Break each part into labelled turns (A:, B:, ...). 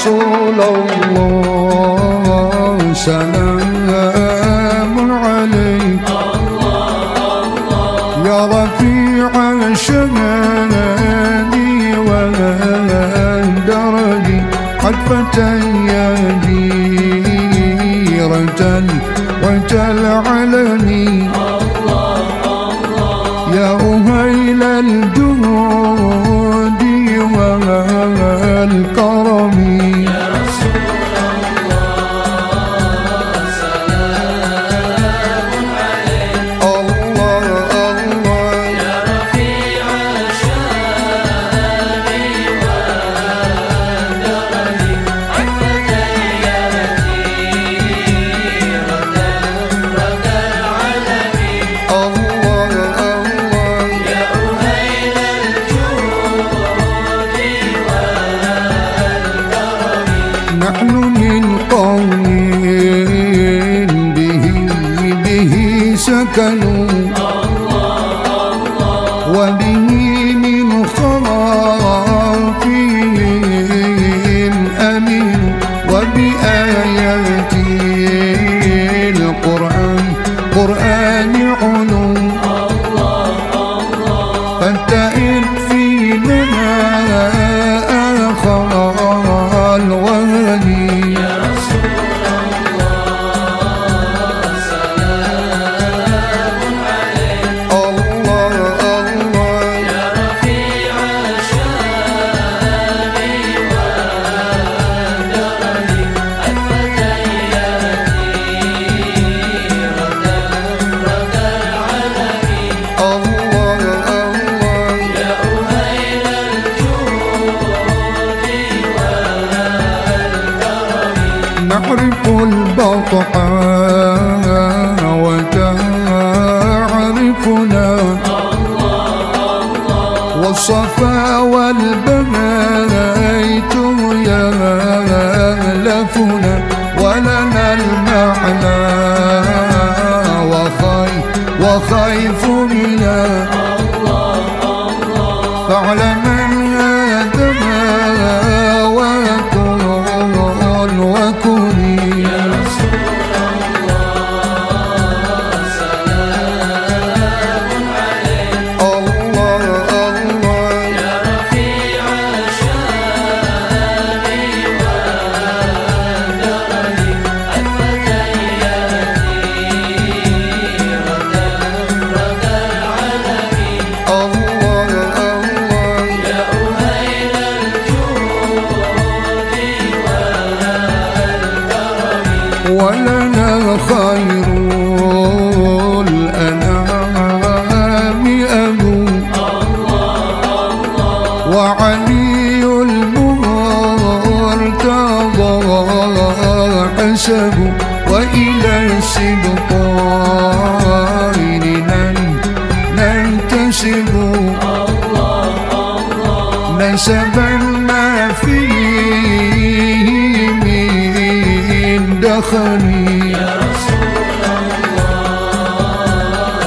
A: رسول الله سلام عليك يا رفيع الشهادة والدرج حتفة يا ديرة العلم يا أهيل الجود والكرم
B: يا رسول الله سلام عليك
A: الله
B: يا رفيع الشان والدرج حتفة يا ديرة العلم يا أهيل الجود والكرم
A: نحن من قوم به سكنوا وبه من خافهم أمين وبآيات القرآن علو فانتئن فينا آخر الوهدي
B: يا رسول الله سلام عليك
A: الله
B: يا رفيع الشان والدرج حتفة يا ديرة العلم يا أهيل الجود والكرم
A: نعرف البطحاء وتعرفنا والصفا والبيت يألفنا ولنا المعنى وخيف منا فاعلم هذا وكوني
B: يا رسول الله سلام عليك
A: الله
B: يا رفيع الشان والدرج حتفة يا ديرة العلم يا أهيل الجود والكرم
A: ولنا خير الأنعام أبو وعلي المرتضى حسب وإلى السبطين ننتسب نسبا ما فيه من دخلي
B: يا رسول الله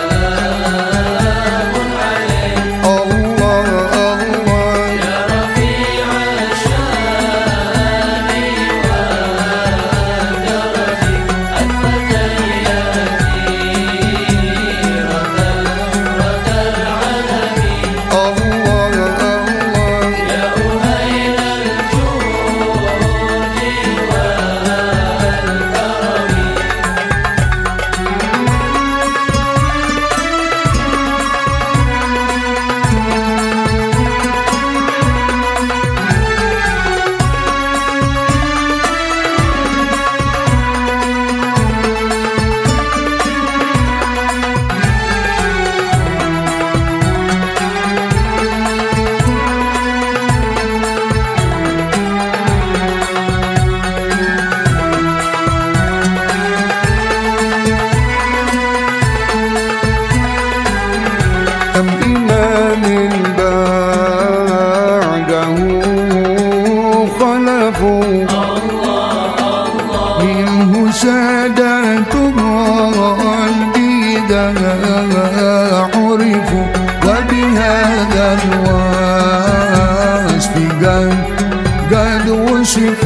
B: سلام عليك
A: الله
B: يا رفيع الشان والدرج حتفة يا ديرة العلم يا أهيل الجود
A: عرفوا وبهذا الوصف قد وصف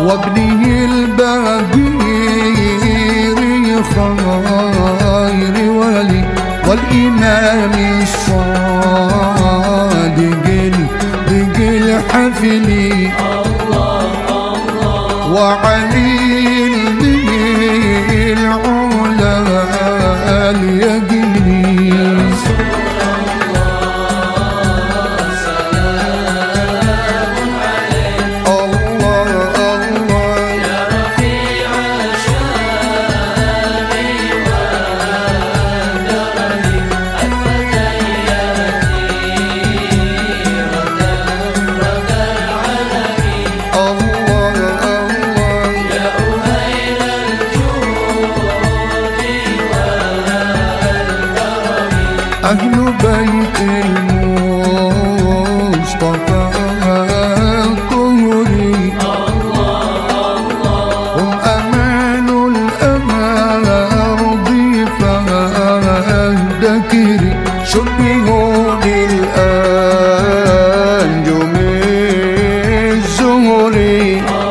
A: وابنه البغير خير ولي والإمام الصادق الحفل وعلي العلا اليقين أهل بيت المصطفى الطهري هم أمان الأرض فاهدكري شبهوا بالأنجم الزهري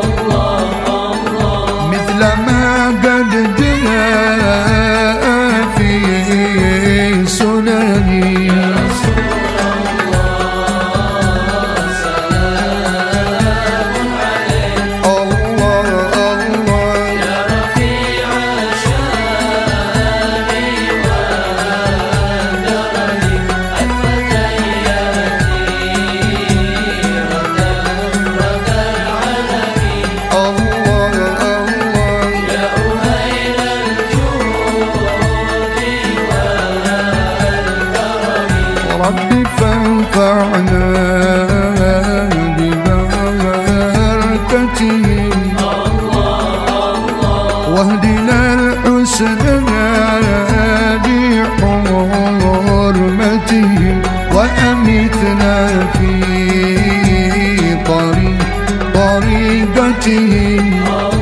A: مثل ما قد جاء في سنني رب فانفعنا ببركتهم واهدنا الحسنى بحرمتهم وأمتنا في طريقتهم